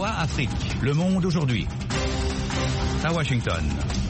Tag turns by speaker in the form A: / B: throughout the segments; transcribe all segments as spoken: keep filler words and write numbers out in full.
A: V O A Afrique, Le Monde aujourd'hui. À Washington.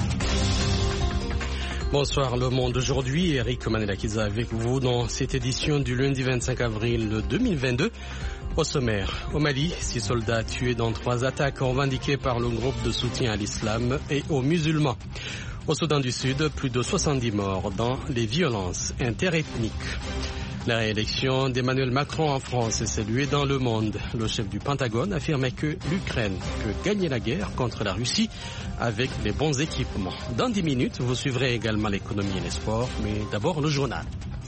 B: Bonsoir, Le Monde aujourd'hui. Eric Manelakiza avec vous dans cette édition du lundi vingt-cinq avril deux mille vingt-deux. Au sommaire, au Mali, six soldats tués dans trois attaques revendiquées par le groupe de soutien à l'islam et aux musulmans. Au Soudan du Sud, plus de soixante-dix morts dans les violences interethniques. La réélection d'Emmanuel Macron en France est saluée dans le monde. Le chef du Pentagone affirmait que l'Ukraine peut gagner la guerre contre la Russie avec les bons équipements. Dans dix minutes, vous suivrez également l'économie et les sports, mais d'abord le journal.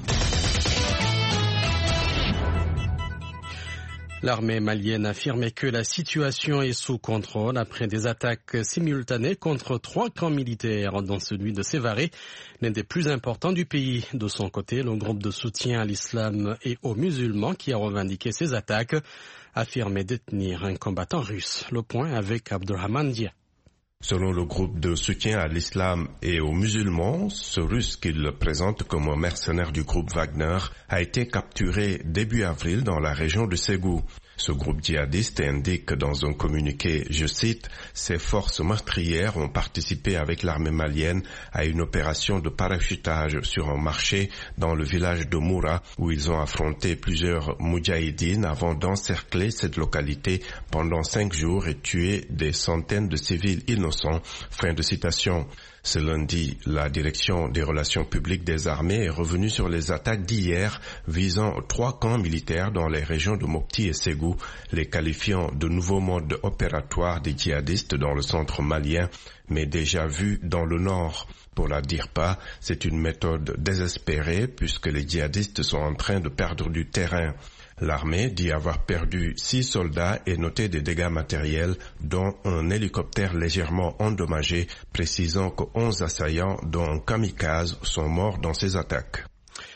B: L'armée malienne affirmait que la situation est sous contrôle après des attaques simultanées contre trois camps militaires, dont celui de Sévaré, l'un des plus importants du pays. De son côté, le groupe de soutien à l'islam et aux musulmans qui a revendiqué ces attaques affirmait détenir un combattant russe. Le point avec Abdurrahman Dia.
C: Selon le groupe de soutien à l'islam et aux musulmans, ce russe qu'il présente comme un mercenaire du groupe Wagner a été capturé début avril dans la région de Ségou. Ce groupe djihadiste indique dans un communiqué, je cite, « Ces forces meurtrières ont participé avec l'armée malienne à une opération de parachutage sur un marché dans le village de Moura où ils ont affronté plusieurs moudjahidines avant d'encercler cette localité pendant cinq jours et tuer des centaines de civils innocents. » Fin de citation. Ce lundi, la direction des relations publiques des armées est revenue sur les attaques d'hier visant trois camps militaires dans les régions de Mopti et Ségou, les qualifiant de nouveaux modes opératoires des djihadistes dans le centre malien, mais déjà vus dans le nord. Pour la DIRPA, c'est une méthode désespérée puisque les djihadistes sont en train de perdre du terrain. L'armée dit avoir perdu six soldats et noté des dégâts matériels, dont un hélicoptère légèrement endommagé, précisant que onze assaillants, dont un kamikaze, sont morts dans ces attaques.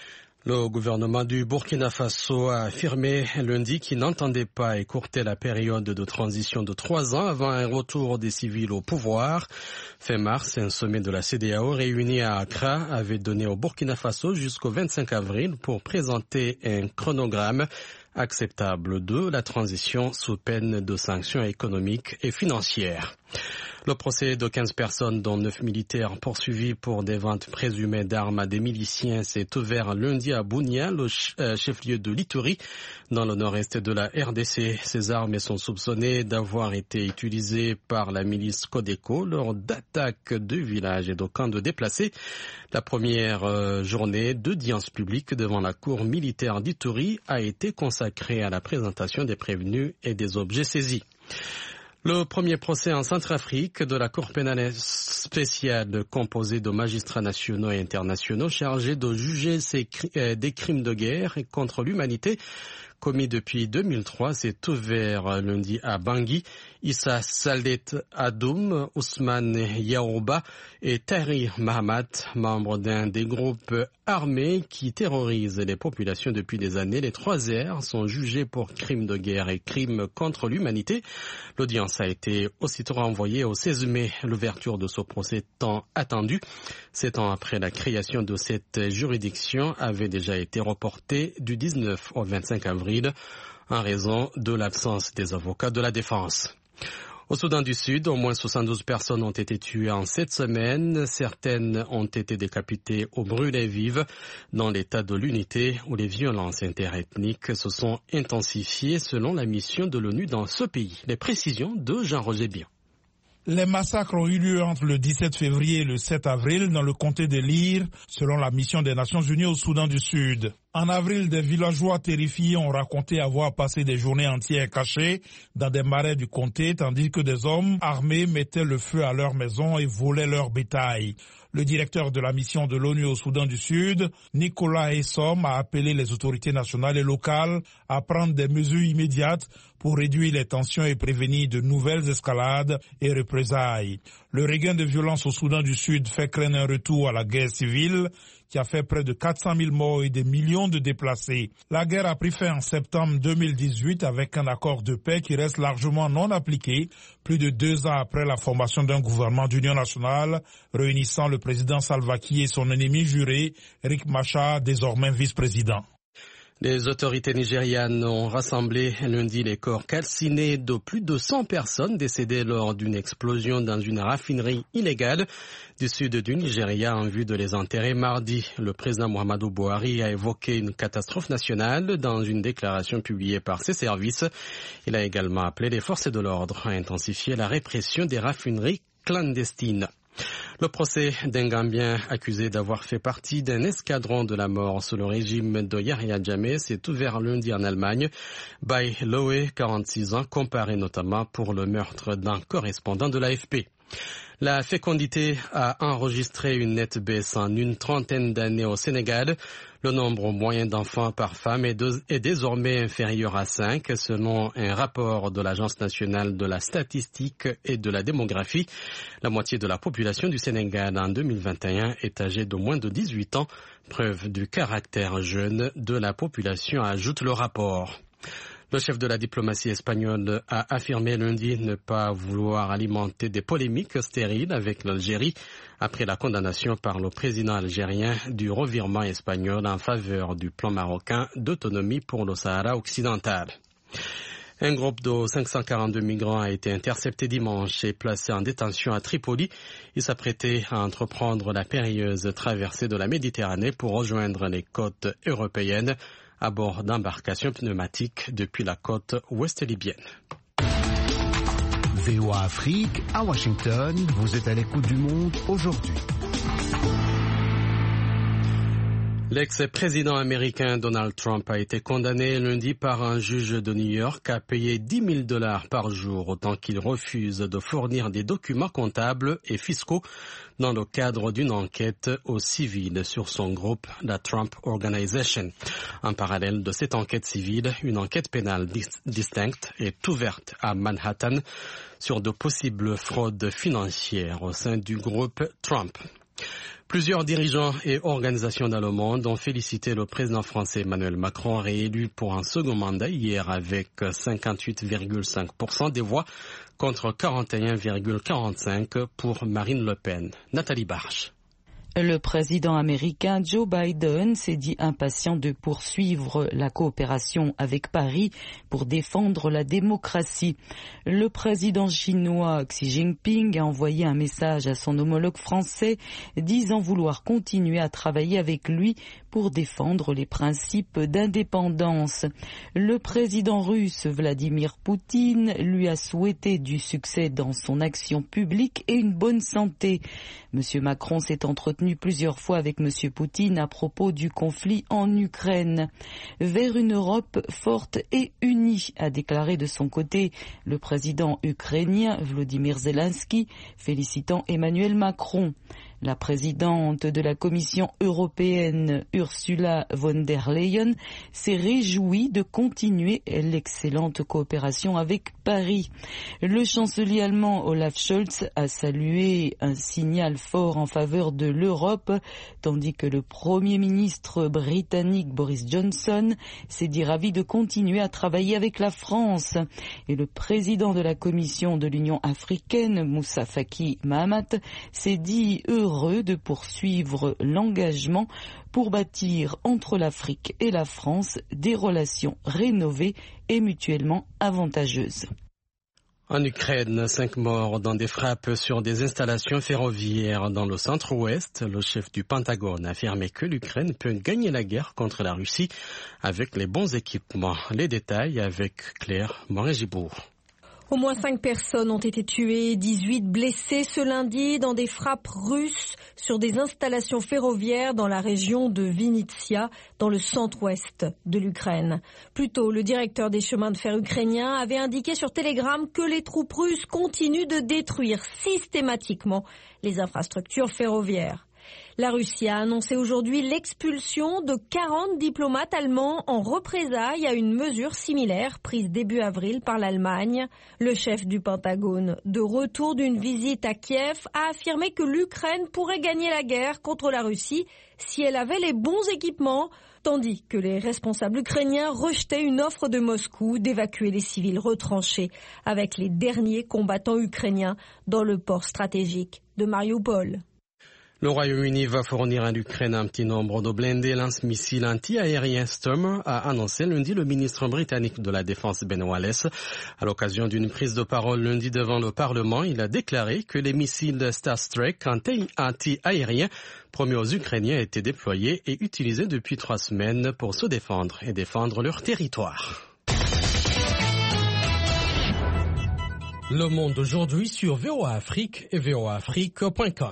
B: Le gouvernement du Burkina Faso a affirmé lundi qu'il n'entendait pas écourter la période de transition de trois ans avant un retour des civils au pouvoir. Fin mars, un sommet de la C E D E A O réuni à Accra avait donné au Burkina Faso jusqu'au vingt-cinq avril pour présenter un chronogramme acceptable de la transition sous peine de sanctions économiques et financières. Le procès de quinze personnes, dont neuf militaires poursuivis pour des ventes présumées d'armes à des miliciens, s'est ouvert lundi à Bunia, le chef-lieu de l'Ituri, dans le nord-est de la R D C. Ces armes sont soupçonnées d'avoir été utilisées par la milice Codeco lors d'attaques de villages et de camps de déplacés. La première journée d'audience publique devant la cour militaire d'Ituri a été consacrée à la présentation des prévenus et des objets saisis. Le premier procès en Centrafrique de la Cour pénale spéciale composée de magistrats nationaux et internationaux chargés de juger ces, euh, des crimes de guerre contre l'humanité commis depuis deux mille trois s'est ouvert lundi à Bangui. Issa Saldet Adoum, Ousmane Yaouba et Tahrir Mahamat, membres d'un des groupes armés qui terrorisent les populations depuis des années. Les trois R sont jugés pour crimes de guerre et crimes contre l'humanité. L'audience a été aussitôt renvoyée au seize mai. L'ouverture de ce procès tant attendu, sept ans après la création de cette juridiction, avait déjà été reportée du dix-neuf au vingt-cinq avril en raison de l'absence des avocats de la défense. Au Soudan du Sud, au moins soixante-douze personnes ont été tuées en cette semaine. Certaines ont été décapitées ou brûlées vives dans l'état de l'unité où les violences interethniques se sont intensifiées selon la mission de l'ONU dans ce pays. Les précisions de Jean-Roger Bion.
D: Les massacres ont eu lieu entre le dix-sept février et le sept avril dans le comté de Lire, selon la mission des Nations Unies au Soudan du Sud. En avril, des villageois terrifiés ont raconté avoir passé des journées entières cachés dans des marais du comté, tandis que des hommes armés mettaient le feu à leurs maisons et volaient leur bétail. Le directeur de la mission de l'ONU au Soudan du Sud, Nicolas Essom, a appelé les autorités nationales et locales à prendre des mesures immédiates pour réduire les tensions et prévenir de nouvelles escalades et représailles. Le regain de violence au Soudan du Sud fait craindre un retour à la guerre civile qui a fait près de quatre cent mille morts et des millions de déplacés. La guerre a pris fin en septembre deux mille dix-huit avec un accord de paix qui reste largement non appliqué, plus de deux ans après la formation d'un gouvernement d'union nationale réunissant le président Salva Kiir et son ennemi juré, Riek Machar, désormais vice-président.
B: Les autorités nigérianes ont rassemblé lundi les corps calcinés de plus de cent personnes décédées lors d'une explosion dans une raffinerie illégale du sud du Nigeria en vue de les enterrer mardi. Le président Muhammadu Buhari a évoqué une catastrophe nationale dans une déclaration publiée par ses services. Il a également appelé les forces de l'ordre à intensifier la répression des raffineries clandestines. Le procès d'un Gambien accusé d'avoir fait partie d'un escadron de la mort sous le régime de Yahya Jammeh s'est ouvert lundi en Allemagne. Bai Lowe, quarante-six ans, comparé notamment pour le meurtre d'un correspondant de l'A F P. La fécondité a enregistré une nette baisse en une trentaine d'années au Sénégal. Le nombre moyen d'enfants par femme est, de, est désormais inférieur à cinq, selon un rapport de l'Agence nationale de la statistique et de la démographie. La moitié de la population du Sénégal en deux mille vingt et un est âgée de moins de dix-huit ans, preuve du caractère jeune de la population, ajoute le rapport. Le chef de la diplomatie espagnole a affirmé lundi ne pas vouloir alimenter des polémiques stériles avec l'Algérie après la condamnation par le président algérien du revirement espagnol en faveur du plan marocain d'autonomie pour le Sahara occidental. Un groupe de cinq cent quarante-deux migrants a été intercepté dimanche et placé en détention à Tripoli. Il s'apprêtait à entreprendre la périlleuse traversée de la Méditerranée pour rejoindre les côtes européennes à bord d'embarcations pneumatiques depuis la côte ouest libyenne.
E: V O A Afrique, à Washington, vous êtes à l'écoute du monde aujourd'hui.
B: L'ex-président américain Donald Trump a été condamné lundi par un juge de New York à payer dix mille dollars par jour, autant qu'il refuse de fournir des documents comptables et fiscaux dans le cadre d'une enquête au civil sur son groupe, la Trump Organization. En parallèle de cette enquête civile, une enquête pénale dis- distincte est ouverte à Manhattan sur de possibles fraudes financières au sein du groupe Trump. Plusieurs dirigeants et organisations dans le monde ont félicité le président français Emmanuel Macron, réélu pour un second mandat hier avec cinquante-huit virgule cinq pour cent des voix contre quarante et un virgule quarante-cinq pour cent pour Marine Le Pen. Nathalie Barche.
F: Le président américain Joe Biden s'est dit impatient de poursuivre la coopération avec Paris pour défendre la démocratie. Le président chinois Xi Jinping a envoyé un message à son homologue français disant vouloir continuer à travailler avec lui pour défendre les principes d'indépendance. Le président russe Vladimir Poutine lui a souhaité du succès dans son action publique et une bonne santé. Monsieur Macron s'est entretenu plusieurs fois avec Monsieur Poutine à propos du conflit en Ukraine. Vers une Europe forte et unie, a déclaré de son côté le président ukrainien Volodymyr Zelensky, félicitant Emmanuel Macron. La présidente de la Commission européenne, Ursula von der Leyen, s'est réjouie de continuer l'excellente coopération avec Paris. Le chancelier allemand Olaf Scholz a salué un signal fort en faveur de l'Europe, tandis que le Premier ministre britannique Boris Johnson s'est dit ravi de continuer à travailler avec la France. Et le président de la Commission de l'Union africaine, Moussa Faki Mahamat, s'est dit heureux heureux de poursuivre l'engagement pour bâtir entre l'Afrique et la France des relations rénovées et mutuellement avantageuses.
B: En Ukraine, cinq morts dans des frappes sur des installations ferroviaires dans le centre-ouest. Le chef du Pentagone a affirmé que l'Ukraine peut gagner la guerre contre la Russie avec les bons équipements. Les détails avec Claire Morin-Gibourg.
G: Au moins cinq personnes ont été tuées, dix-huit blessées ce lundi dans des frappes russes sur des installations ferroviaires dans la région de Vinnytsia, dans le centre-ouest de l'Ukraine. Plus tôt, le directeur des chemins de fer ukrainiens avait indiqué sur Telegram que les troupes russes continuent de détruire systématiquement les infrastructures ferroviaires. La Russie a annoncé aujourd'hui l'expulsion de quarante diplomates allemands en représailles à une mesure similaire prise début avril par l'Allemagne. Le chef du Pentagone, de retour d'une visite à Kiev, a affirmé que l'Ukraine pourrait gagner la guerre contre la Russie si elle avait les bons équipements, tandis que les responsables ukrainiens rejetaient une offre de Moscou d'évacuer les civils retranchés avec les derniers combattants ukrainiens dans le port stratégique de Mariupol.
B: Le Royaume-Uni va fournir à l'Ukraine un petit nombre de blindés lance-missiles anti-aériens Storm, a annoncé lundi le ministre britannique de la Défense Ben Wallace. À l'occasion d'une prise de parole lundi devant le Parlement, il a déclaré que les missiles Starstreak anti-aériens promis aux Ukrainiens étaient déployés et utilisés depuis trois semaines pour se défendre et défendre leur territoire. Le monde aujourd'hui sur V O A Afrique et V O A Afrique point com.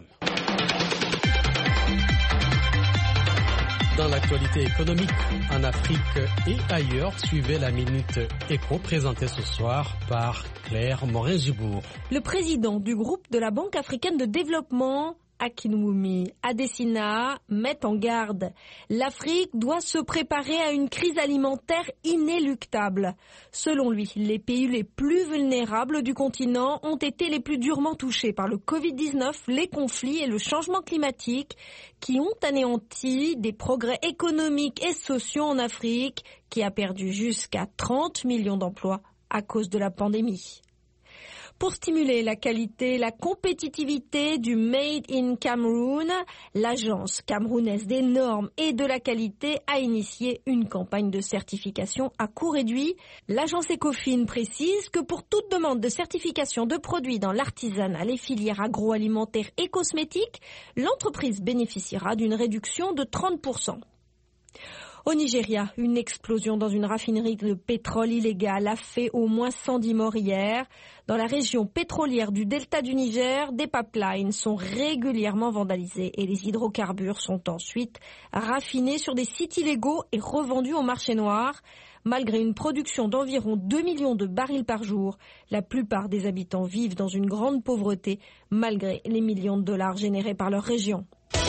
B: Dans l'actualité économique, en Afrique et ailleurs, suivez la Minute Éco présentée ce soir par Claire Morin-Gibourg.
G: Le président du groupe de la Banque africaine de développement, Akinwumi Adesina, met en garde. L'Afrique doit se préparer à une crise alimentaire inéluctable. Selon lui, les pays les plus vulnérables du continent ont été les plus durement touchés par le covid dix-neuf, les conflits et le changement climatique qui ont anéanti des progrès économiques et sociaux en Afrique, qui a perdu jusqu'à trente millions d'emplois à cause de la pandémie. Pour stimuler la qualité et la compétitivité du Made in Cameroon, l'agence camerounaise des normes et de la qualité a initié une campagne de certification à coût réduit. L'agence Ecofin précise que pour toute demande de certification de produits dans l'artisanat, les filières agroalimentaires et cosmétiques, l'entreprise bénéficiera d'une réduction de trente pour cent. Au Nigeria, une explosion dans une raffinerie de pétrole illégal a fait au moins cent dix morts hier. Dans la région pétrolière du delta du Niger, des pipelines sont régulièrement vandalisés et les hydrocarbures sont ensuite raffinés sur des sites illégaux et revendus au marché noir. Malgré une production d'environ deux millions de barils par jour, la plupart des habitants vivent dans une grande pauvreté malgré les millions de dollars générés par leur région.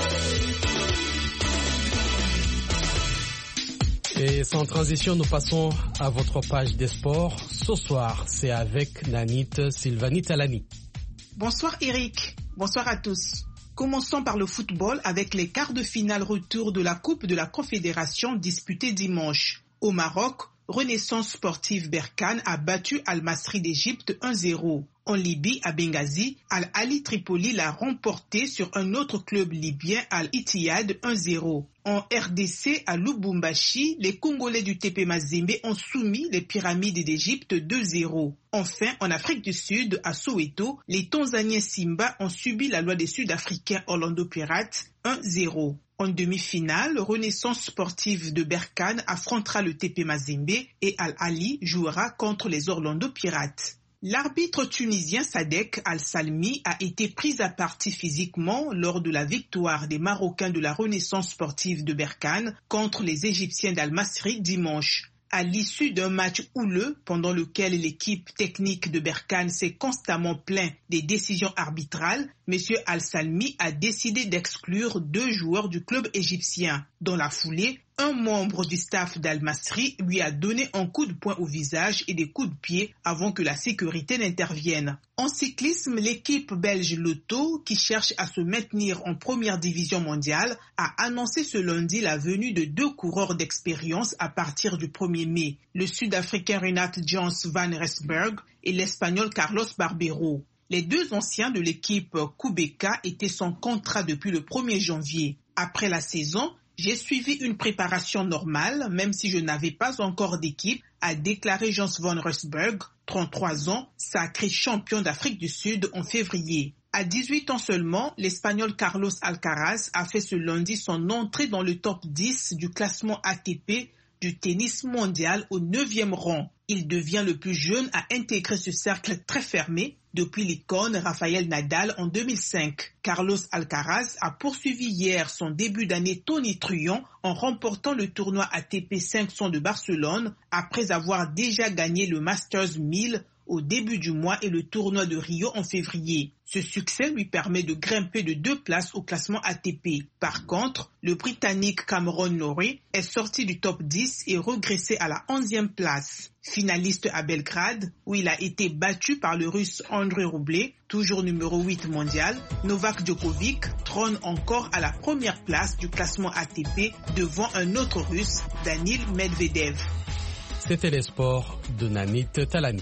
B: Et sans transition, nous passons à votre page des sports. Ce soir, c'est avec Nanit Sylvanie Talani.
H: Bonsoir Eric, bonsoir à tous. Commençons par le football avec les quarts de finale retour de la Coupe de la Confédération disputée dimanche. Au Maroc, Renaissance Sportive Berkane a battu Al-Masri d'Égypte un zéro. En Libye, à Benghazi, Al-Ali Tripoli l'a remporté sur un autre club libyen, Al-Ittihad un zéro. En R D C, à Lubumbashi, les Congolais du T P Mazembe ont soumis les Pyramides d'Égypte deux zéro. Enfin, en Afrique du Sud, à Soweto, les Tanzaniens Simba ont subi la loi des Sud-Africains Orlando Pirates un zéro. En demi-finale, Renaissance Sportive de Berkane affrontera le T P Mazembe et Al-Ali jouera contre les Orlando Pirates. L'arbitre tunisien Sadek Al-Salmi a été pris à partie physiquement lors de la victoire des Marocains de la Renaissance Sportive de Berkane contre les Égyptiens d'Al-Masri dimanche. À l'issue d'un match houleux pendant lequel l'équipe technique de Berkane s'est constamment plaint des décisions arbitrales, M. Al-Salmi a décidé d'exclure deux joueurs du club égyptien. Dans la foulée, un membre du staff d'Al-Masri lui a donné un coup de poing au visage et des coups de pied avant que la sécurité n'intervienne. En cyclisme, l'équipe belge Lotto, qui cherche à se maintenir en première division mondiale, a annoncé ce lundi la venue de deux coureurs d'expérience à partir du premier mai, le Sud-Africain Renat Jones van Rensburg et l'Espagnol Carlos Barbero. Les deux anciens de l'équipe Kubeka étaient sans contrat depuis le premier janvier. Après la saison, j'ai suivi une préparation normale, même si je n'avais pas encore d'équipe, a déclaré Jones van Rensburg, trente-trois ans, sacré champion d'Afrique du Sud en février. À dix-huit ans seulement, l'Espagnol Carlos Alcaraz a fait ce lundi son entrée dans le top dix du classement A T P du tennis mondial au neuvième rang. Il devient le plus jeune à intégrer ce cercle très fermé depuis l'icône Rafael Nadal en deux mille cinq. Carlos Alcaraz a poursuivi hier son début d'année tonitruant en remportant le tournoi A T P cinq cents de Barcelone après avoir déjà gagné le Masters mille au début du mois et le tournoi de Rio en février. Ce succès lui permet de grimper de deux places au classement A T P. Par contre, le Britannique Cameron Norrie est sorti du top dix et régressé à la onzième place. Finaliste à Belgrade, où il a été battu par le Russe Andrei Rublev, toujours numéro huit mondial, Novak Djokovic trône encore à la première place du classement A T P devant un autre Russe, Danil Medvedev.
B: C'était les sports de Nanit Talani.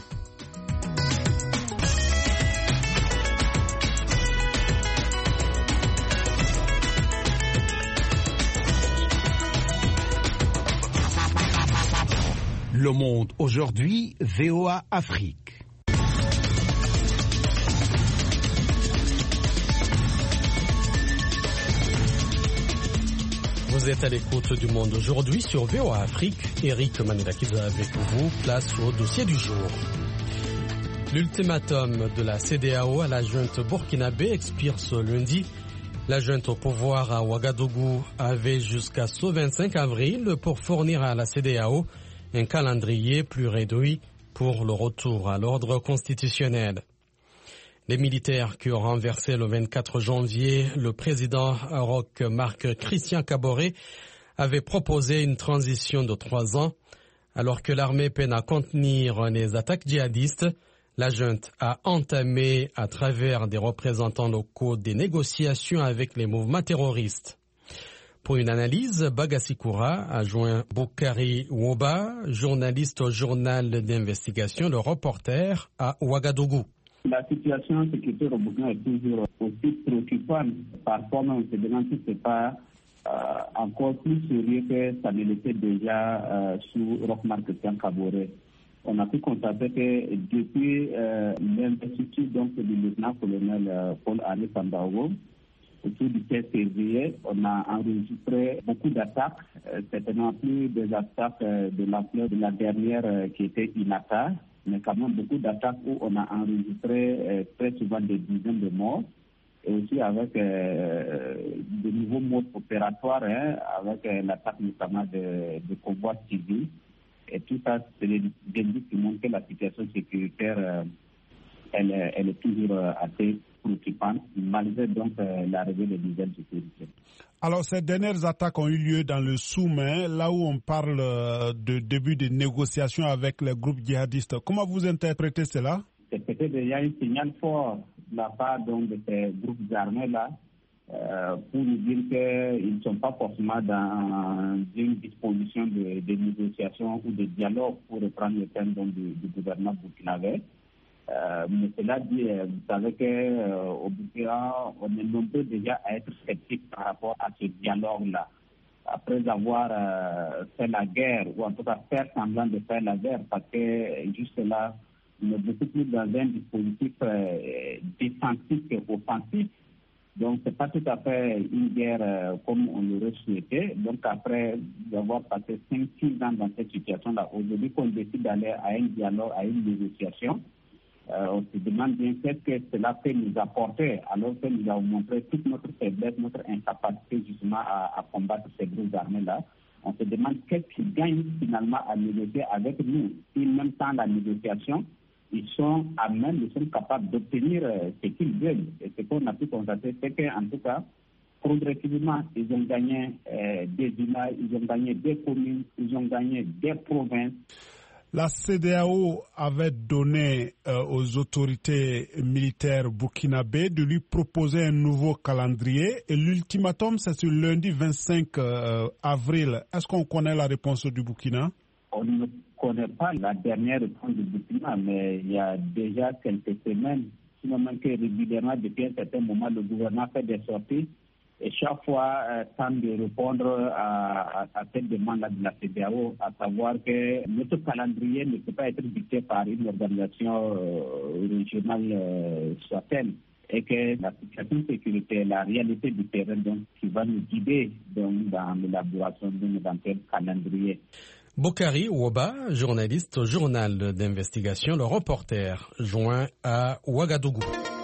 E: Le Monde aujourd'hui, V O A Afrique.
B: Vous êtes à l'écoute du Monde aujourd'hui sur V O A Afrique. Eric Manelakiza avec vous, place au dossier du jour. L'ultimatum de la C E D E A O à la junte burkinabé expire ce lundi. La junte au pouvoir à Ouagadougou avait jusqu'à ce vingt-cinq avril pour fournir à la C E D E A O un calendrier plus réduit pour le retour à l'ordre constitutionnel. Les militaires qui ont renversé le vingt-quatre janvier le président Roch Marc Christian Kaboré avaient proposé une transition de trois ans. Alors que l'armée peine à contenir les attaques djihadistes, la junte a entamé à travers des représentants locaux des négociations avec les mouvements terroristes. Pour une analyse, Bagasikoura a joint Boukari Woba, journaliste au journal d'investigation Le Reporter à Ouagadougou.
I: La situation sécuritaire au Burkina est toujours aussi préoccupante. Parfois, on se demande si ce n'est pas euh, encore plus sérieux que ça ne l'était déjà euh, sous Roch Marc Christian Kaboré. On a pu constater que depuis euh, l'investiture donc, du lieutenant-colonel euh, Paul-Henri Sandaogo, autour du quinze février, on a enregistré beaucoup d'attaques, euh, certainement plus des attaques euh, de l'ampleur de la dernière euh, qui était Inata, mais quand même beaucoup d'attaques où on a enregistré euh, très souvent des dizaines de morts, et aussi avec euh, de nouveaux modes opératoires, hein, avec euh, l'attaque notamment de, de convois civils. Et tout ça, c'est des indices qui montrent que la situation sécuritaire, euh, elle, elle est toujours euh, assez préoccupante, malgré donc euh, l'arrivée des nouvelles sécurités.
D: Alors, ces dernières attaques ont eu lieu dans le sous-main, là où on parle de début de négociations avec les groupes djihadistes. Comment vous interprétez cela?
I: C'est peut-être déjà un signal fort de la part donc, de ces groupes armés-là euh, pour nous dire qu'ils ne sont pas forcément dans une disposition de, de négociation ou de dialogue, pour reprendre le thème donc, du, du gouvernement burkinabé. Euh, mais cela dit, vous savez qu'au euh, Burkina, on est nombreux déjà à être sceptiques par rapport à ce dialogue-là. Après avoir euh, fait la guerre, ou en tout cas faire semblant de faire la guerre, parce que juste là, on est beaucoup plus dans un dispositif euh, défensif qu'offensif. Donc, ce n'est pas tout à fait une guerre euh, comme on l'aurait souhaité. Donc, après avoir passé cinq six ans dans cette situation-là, aujourd'hui qu'on décide d'aller à un dialogue, à une négociation, Euh, on se demande bien qu'est-ce que cela peut nous apporter, alors que nous avons montré toute notre faiblesse, notre incapacité justement à, à combattre ces groupes armés-là. On se demande qu'est-ce qu'ils gagnent finalement à négocier avec nous. Si même sans la négociation, ils sont à même, ils sont capables d'obtenir euh, ce qu'ils veulent. Et ce qu'on a pu constater, c'est qu'en tout cas, progressivement, ils ont gagné euh, des villages, ils ont gagné des communes, ils ont gagné des provinces.
D: La C E D E A O avait donné euh, aux autorités militaires burkinabées de lui proposer un nouveau calendrier et l'ultimatum, c'est sur lundi vingt-cinq avril. Est-ce qu'on connaît la réponse du Burkina?
I: On ne connaît pas la dernière réponse du Burkina, mais il y a déjà quelques semaines, sinon même que régulièrement, depuis un certain moment, le gouvernement fait des sorties et chaque fois euh, tente de répondre à, à, à cette demande-là de la C E D E A O, à savoir que notre calendrier ne peut pas être dicté par une organisation euh, régionale euh, soit-elle, et que la situation de sécurité, la réalité du terrain, donc, qui va nous guider donc, dans l'élaboration d'un éventuel calendrier.
B: Boukari Woba, journaliste au journal d'investigation Le Reporter, joint à Ouagadougou.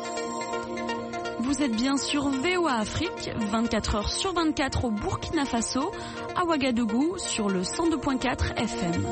J: Vous êtes bien sur V O A Afrique, vingt-quatre heures sur vingt-quatre au Burkina Faso, à Ouagadougou sur le cent deux virgule quatre F M.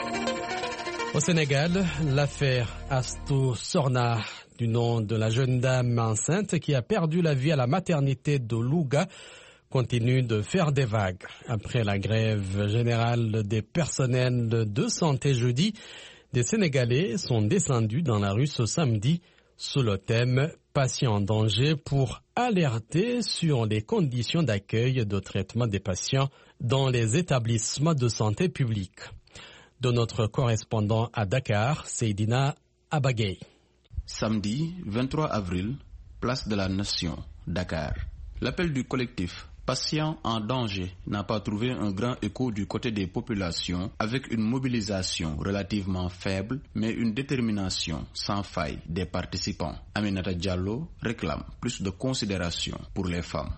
B: Au Sénégal, l'affaire Astou Sorna, du nom de la jeune dame enceinte qui a perdu la vie à la maternité de Louga, continue de faire des vagues. Après la grève générale des personnels de santé jeudi, des Sénégalais sont descendus dans la rue ce samedi sous le thème « Patients en danger » pour alerter sur les conditions d'accueil et de traitement des patients dans les établissements de santé publics. De notre correspondant à Dakar, Seydina Abagay.
K: Samedi vingt-trois avril, place de la Nation, Dakar. L'appel du collectif patient en danger n'a pas trouvé un grand écho du côté des populations, avec une mobilisation relativement faible, mais une détermination sans faille des participants. Aminata Diallo réclame plus de considération pour les femmes.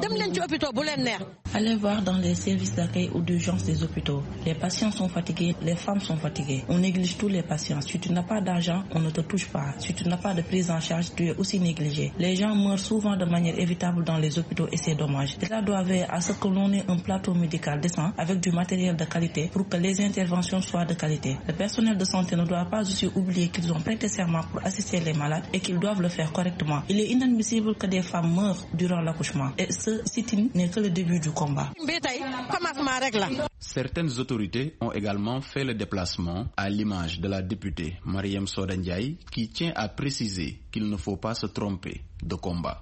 L: Allez voir dans les services d'accueil ou d'urgence des hôpitaux. Les patients sont fatigués, les femmes sont fatiguées. On néglige tous les patients. Si tu n'as pas d'argent, on ne te touche pas. Si tu n'as pas de prise en charge, tu es aussi négligé. Les gens meurent souvent de manière évitable dans les hôpitaux et c'est dommage. L'État doit veiller à ce que l'on ait un plateau médical décent avec du matériel de qualité pour que les interventions soient de qualité. Le personnel de santé ne doit pas aussi oublier qu'ils ont prêté serment pour assister les malades et qu'ils doivent le faire correctement. Il est inadmissible que des femmes meurent durant l'accouchement. Et ce sit-in n'est que le début du combat.
K: Certaines autorités ont également fait le déplacement, à l'image de la députée Mariam Soda Ndiaye, qui tient à préciser qu'il ne faut pas se tromper de combat.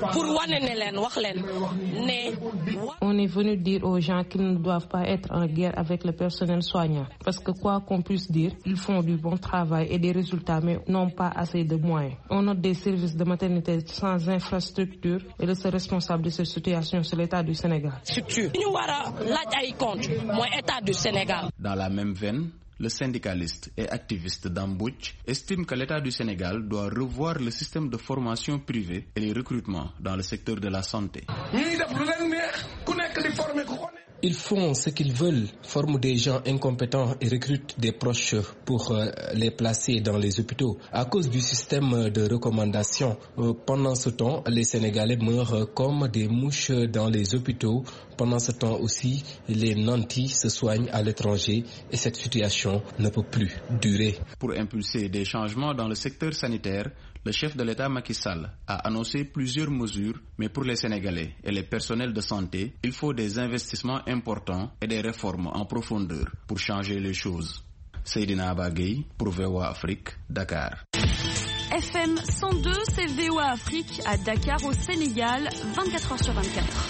M: On est venu dire aux gens qu'ils ne doivent pas être en guerre avec le personnel soignant. Parce que quoi qu'on puisse dire, ils font du bon travail et des résultats, mais n'ont pas assez de moyens. On a des services de maternité sans infrastructure et le seul responsable de cette situation, c'est l'État du Sénégal.
K: Dans la même veine, le syndicaliste et activiste Dambouch estime que l'État du Sénégal doit revoir le système de formation privée et les recrutements dans le secteur de la santé.
N: Ils font ce qu'ils veulent, forment des gens incompétents et recrutent des proches pour euh, les placer dans les hôpitaux. À cause du système de recommandation, euh, pendant ce temps, les Sénégalais meurent comme des mouches dans les hôpitaux. Pendant ce temps aussi, les nantis se soignent à l'étranger et cette situation ne peut plus durer.
K: Pour impulser des changements dans le secteur sanitaire, le chef de l'État Macky Sall a annoncé plusieurs mesures, mais pour les Sénégalais et les personnels de santé, il faut des investissements importants et des réformes en profondeur pour changer les choses. Seydina Abagay pour V O A Afrique, Dakar.
J: F M cent deux, c'est V O A Afrique à Dakar au Sénégal, vingt-quatre heures sur vingt-quatre.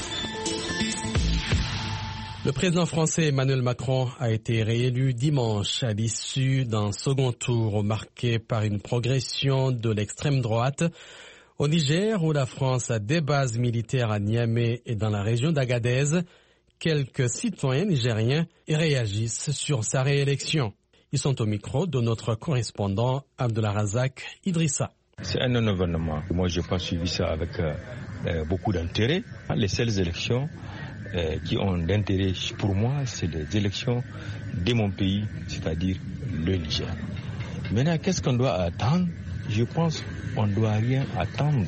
B: Le président français Emmanuel Macron a été réélu dimanche à l'issue d'un second tour marqué par une progression de l'extrême droite. Au Niger, où la France a des bases militaires à Niamey et dans la région d'Agadez, quelques citoyens nigériens réagissent sur sa réélection. Ils sont au micro de notre correspondant Abdelrazak Idrissa.
O: C'est un non-événement. Moi, je n'ai pas suivi ça avec euh, beaucoup d'intérêt. Les seules élections Euh, qui ont d'intérêt pour moi, c'est les élections de mon pays, c'est-à-dire le Niger. Maintenant, qu'est-ce qu'on doit attendre? Je pense qu'on ne doit rien attendre.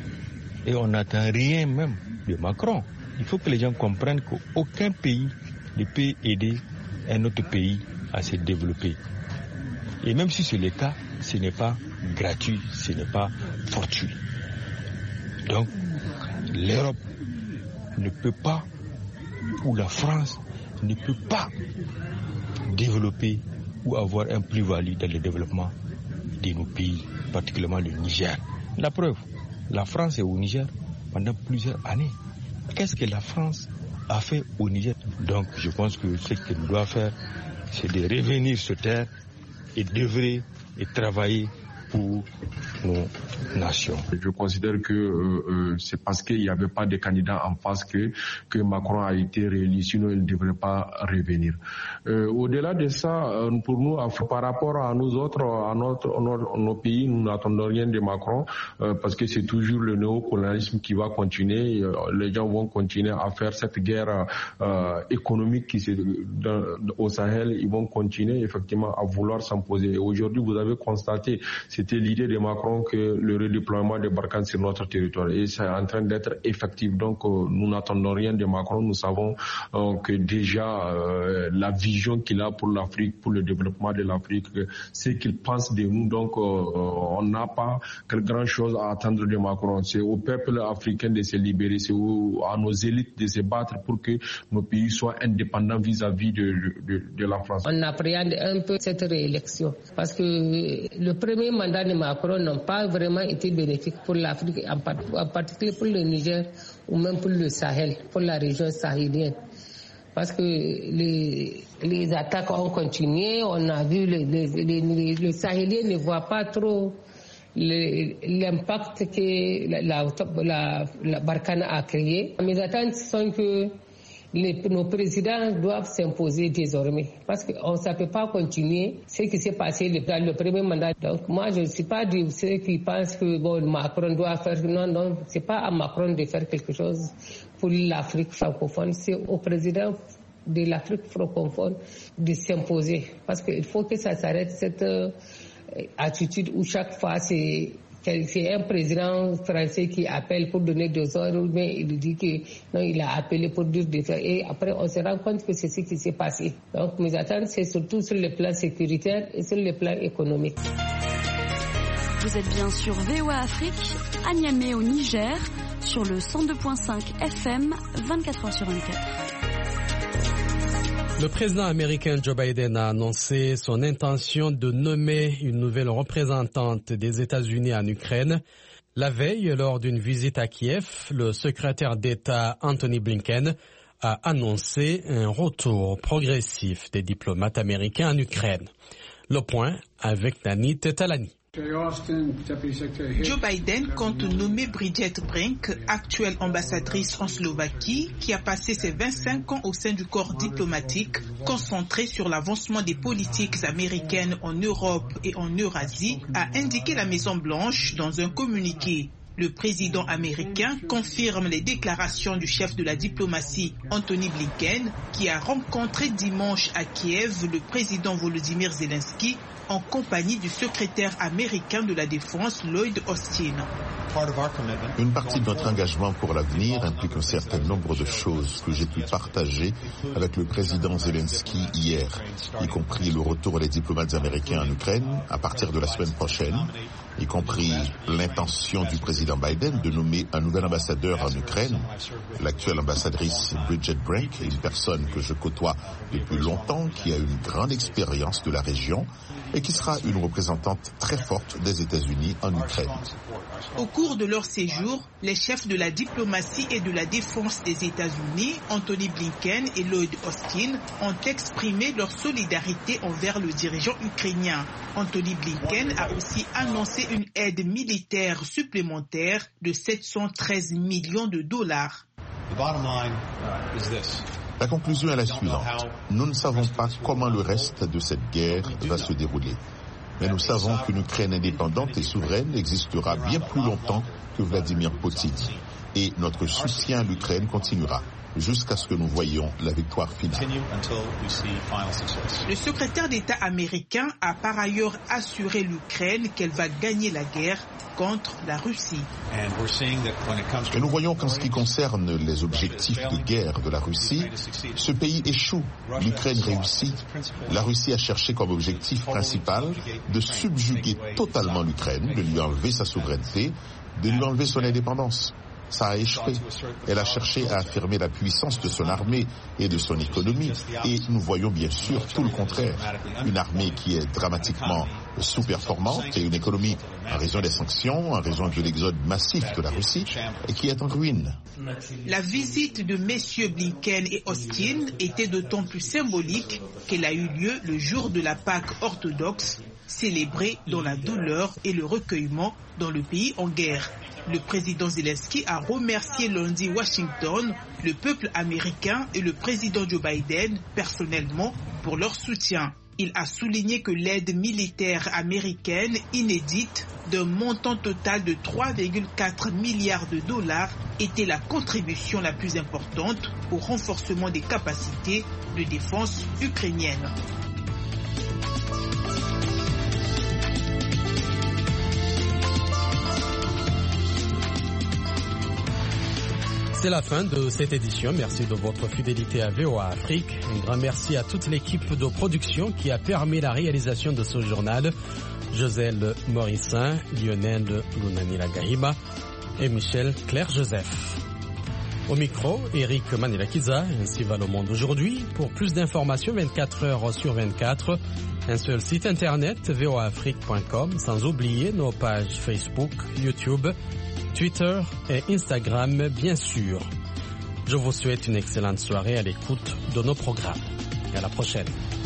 O: Et on n'attend rien même de Macron. Il faut que les gens comprennent qu'aucun pays ne peut aider un autre pays à se développer. Et même si c'est le cas, ce n'est pas gratuit, ce n'est pas fortuit. Donc, l'Europe ne peut pas, où la France ne peut pas développer ou avoir un plus-value dans le développement de nos pays, particulièrement le Niger. La preuve, la France est au Niger pendant plusieurs années. Qu'est-ce que la France a fait au Niger? Donc je pense que ce qu'elle doit faire, c'est de revenir sur terre et d'œuvrer et travailler pour nos nations.
P: Je considère que euh, euh, c'est parce qu'il n'y avait pas de candidat en face que, que Macron a été réélu, sinon il ne devrait pas revenir. Euh, au-delà de ça, euh, pour nous, par rapport à nous autres, à, notre, à nos, nos pays, nous n'attendons rien de Macron euh, parce que c'est toujours le néocolonialisme qui va continuer. Euh, les gens vont continuer à faire cette guerre euh, économique qui c'est dans, au Sahel. Ils vont continuer effectivement à vouloir s'imposer. Aujourd'hui, vous avez constaté, c'était l'idée de Macron que le redéploiement des Barkhane sur notre territoire et c'est en train d'être effectif. Donc euh, nous n'attendons rien de Macron. Nous savons euh, que déjà euh, la vision qu'il a pour l'Afrique, pour le développement de l'Afrique, ce qu'il pense de nous. Donc euh, on n'a pas grand chose à attendre de Macron. C'est au peuple africain de se libérer, c'est au, à nos élites de se battre pour que nos pays soient indépendants vis-à-vis de, de, de la France.
Q: On appréhende un peu cette réélection parce que le premier mandat de Macron n'ont pas vraiment été bénéfiques pour l'Afrique, en particulier pour le Niger ou même pour le Sahel, pour la région sahélienne. Parce que les, les attaques ont continué, on a vu les, les, les, les Sahéliens ne voient pas trop l'impact que la, la, la, la Barkhane a créé. Mes attentes sont que les, nos présidents doivent s'imposer désormais parce qu'on ne peut pas continuer ce qui s'est passé dans le premier mandat. Donc moi, je ne suis pas de ceux qui pensent que bon, Macron doit faire... Non, non, ce n'est pas à Macron de faire quelque chose pour l'Afrique francophone, c'est au président de l'Afrique francophone de s'imposer. Parce qu'il faut que ça s'arrête, cette euh, attitude où chaque fois c'est, c'est un président français qui appelle pour donner des ordres, mais il dit que non, il a appelé pour dire des choses. Et après, on se rend compte que c'est ce qui s'est passé. Donc, mes attentes, c'est surtout sur le plan sécuritaire et sur le plan économique.
J: Vous êtes bien sur V O A Afrique, à Niamey au Niger, sur le cent deux virgule cinq F M, vingt-quatre heures sur vingt-quatre.
B: Le président américain Joe Biden a annoncé son intention de nommer une nouvelle représentante des États-Unis en Ukraine. La veille, lors d'une visite à Kiev, le secrétaire d'État Anthony Blinken a annoncé un retour progressif des diplomates américains en Ukraine. Le point avec Nanit Talani.
H: Joe Biden compte nommer Bridget Brink, actuelle ambassadrice en Slovaquie, qui a passé ses vingt-cinq ans au sein du corps diplomatique, concentré sur l'avancement des politiques américaines en Europe et en Eurasie, a indiqué la Maison-Blanche dans un communiqué. Le président américain confirme les déclarations du chef de la diplomatie Anthony Blinken, qui a rencontré dimanche à Kiev le président Volodymyr Zelensky en compagnie du secrétaire américain de la Défense Lloyd Austin.
R: Une partie de notre engagement pour l'avenir implique un certain nombre de choses que j'ai pu partager avec le président Zelensky hier, y compris le retour des diplomates américains en Ukraine à partir de la semaine prochaine, y compris l'intention du président Biden de nommer un nouvel ambassadeur en Ukraine. L'actuelle ambassadrice Bridget Brink est une personne que je côtoie depuis longtemps, qui a une grande expérience de la région et qui sera une représentante très forte des États-Unis en Ukraine.
H: Au cours de leur séjour, les chefs de la diplomatie et de la défense des États-Unis, Anthony Blinken et Lloyd Austin, ont exprimé leur solidarité envers le dirigeant ukrainien. Anthony Blinken a aussi annoncé une aide militaire supplémentaire de sept cent treize millions de dollars.
R: La conclusion est la suivante. Nous ne savons pas comment le reste de cette guerre va se dérouler. Mais nous savons qu'une Ukraine indépendante et souveraine existera bien plus longtemps que Vladimir Poutine. Et notre soutien à l'Ukraine continuera jusqu'à ce que nous voyions la victoire finale.
H: Le secrétaire d'État américain a par ailleurs assuré l'Ukraine qu'elle va gagner la guerre contre la Russie.
R: Et nous voyons qu'en ce qui concerne les objectifs de guerre de la Russie, ce pays échoue, l'Ukraine réussit. La Russie a cherché comme objectif principal de subjuguer totalement l'Ukraine, de lui enlever sa souveraineté, de lui enlever son indépendance. Ça a échoué. Elle a cherché à affirmer la puissance de son armée et de son économie. Et nous voyons bien sûr tout le contraire. Une armée qui est dramatiquement sous-performante et une économie, en raison des sanctions, en raison de l'exode massif de la Russie, et qui est en ruine.
H: La visite de messieurs Blinken et Austin était d'autant plus symbolique qu'elle a eu lieu le jour de la Pâque orthodoxe, célébrée dans la douleur et le recueillement dans le pays en guerre. Le président Zelensky a remercié lundi Washington, le peuple américain et le président Joe Biden personnellement pour leur soutien. Il a souligné que l'aide militaire américaine inédite d'un montant total de trois virgule quatre milliards de dollars était la contribution la plus importante au renforcement des capacités de défense ukrainiennes.
B: C'est la fin de cette édition. Merci de votre fidélité à V O A Afrique. Un grand merci à toute l'équipe de production qui a permis la réalisation de ce journal. Joselle Morissin, Lionel Lunanila Gahiba et Michel Claire-Joseph. Au micro, Eric Manilakiza, ainsi va le monde aujourd'hui. Pour plus d'informations, vingt-quatre heures sur vingt-quatre, un seul site internet, v o a afrique point com, sans oublier nos pages Facebook, YouTube, Twitter et Instagram, bien sûr. Je vous souhaite une excellente soirée à l'écoute de nos programmes. Et à la prochaine.